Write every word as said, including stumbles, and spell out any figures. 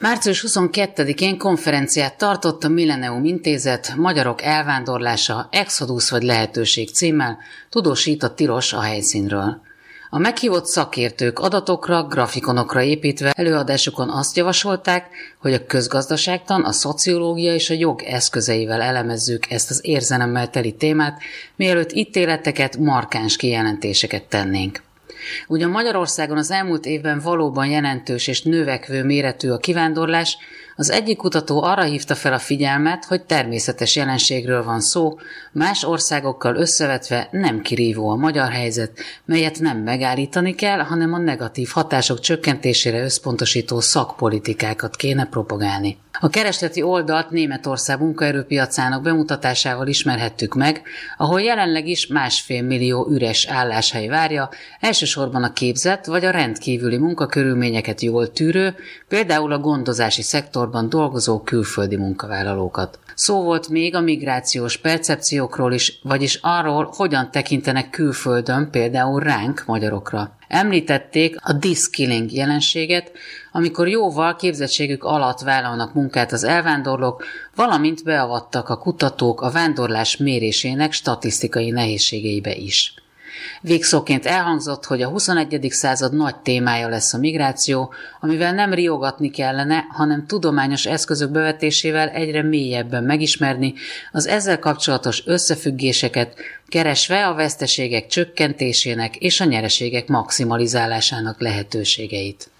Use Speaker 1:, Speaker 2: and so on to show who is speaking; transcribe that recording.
Speaker 1: március huszonkettedikén konferenciát tartott a Millennium Intézet Magyarok elvándorlása, Exodus vagy lehetőség címmel, tudósít a Tilos a helyszínről. A meghívott szakértők adatokra, grafikonokra építve előadásukon azt javasolták, hogy a közgazdaságtan, a szociológia és a jog eszközeivel elemezzük ezt az érzelemmel teli témát, mielőtt ítéleteket, markáns kijelentéseket tennénk. Ugyan Magyarországon az elmúlt évben valóban jelentős és növekvő méretű a kivándorlás, az egyik kutató arra hívta fel a figyelmet, hogy természetes jelenségről van szó, más országokkal összevetve nem kirívó a magyar helyzet, melyet nem megállítani kell, hanem a negatív hatások csökkentésére összpontosító szakpolitikákat kéne propagálni. A keresleti oldalt Németország munkaerőpiacának bemutatásával ismerhettük meg, ahol jelenleg is másfél millió üres álláshely várja, elsősorban a képzett vagy a rendkívüli munkakörülményeket jól tűrő, például a gondozási szektorban dolgozó külföldi munkavállalókat. Szó volt még a migrációs percepciókról is, vagyis arról, hogyan tekintenek külföldön például ránk, magyarokra. Említették a de-skilling jelenséget, amikor jóval képzettségük alatt vállalnak munkát az elvándorlók, valamint beavattak a kutatók a vándorlás mérésének statisztikai nehézségeibe is. Végszóként elhangzott, hogy a huszonegyedik század nagy témája lesz a migráció, amivel nem riogatni kellene, hanem tudományos eszközök bevetésével egyre mélyebben megismerni az ezzel kapcsolatos összefüggéseket, keresve a veszteségek csökkentésének és a nyereségek maximalizálásának lehetőségeit.